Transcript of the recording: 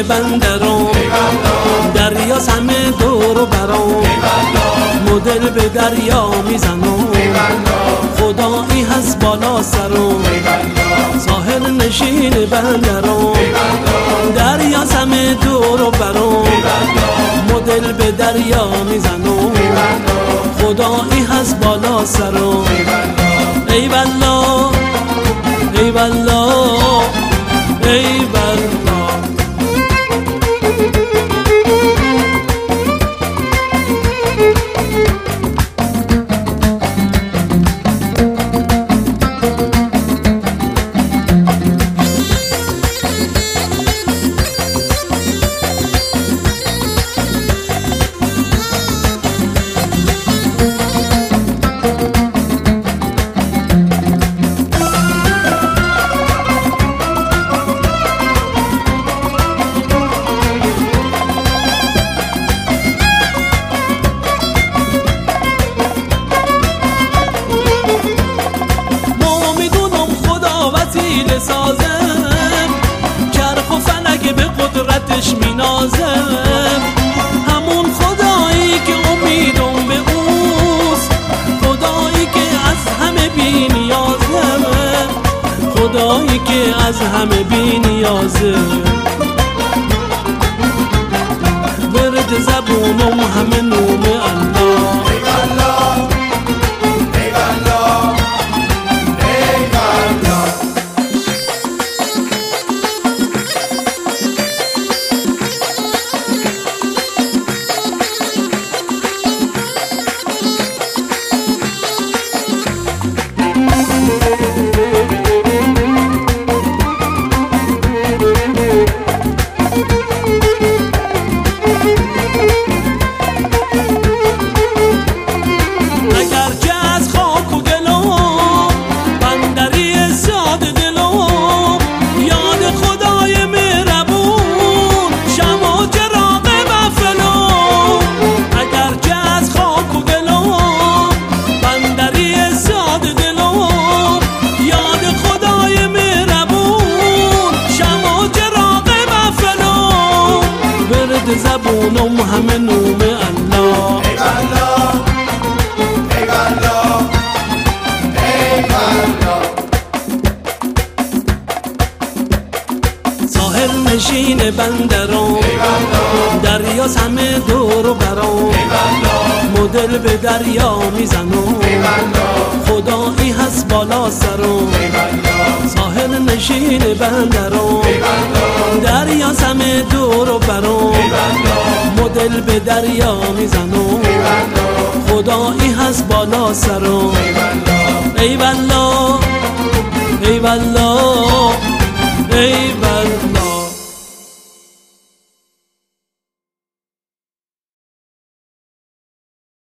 بندرم، دریاست همه دور و برام، مدل به دریا میزنم، خدایی هست بالا سرم، ساحل نشین بندرم، دریاست همه دور و برام، مدل به دریا میزنم، خدایی هست بالا سرم. ای والله ای والله ای والله. وسیله سازم، چرخ و فلک به قدرتش مینازم، همون خدایی که امیدم به اوست، خدایی که از همه بی نیازمه، خدایی که از همه بی نیازه. ورد زبونم همه نوم الله. زبونم همه نوم الله. ای والله ای والله ای والله. ساحل نشین بندرم، دریاست همه دور و برام، مدل به دریا میزنم، خدایی هست بالا سرم، ساحل نشین بندرم، دریاست همه دور و برام، مدل به دریا میزنم، خدایی هست بالا سرم.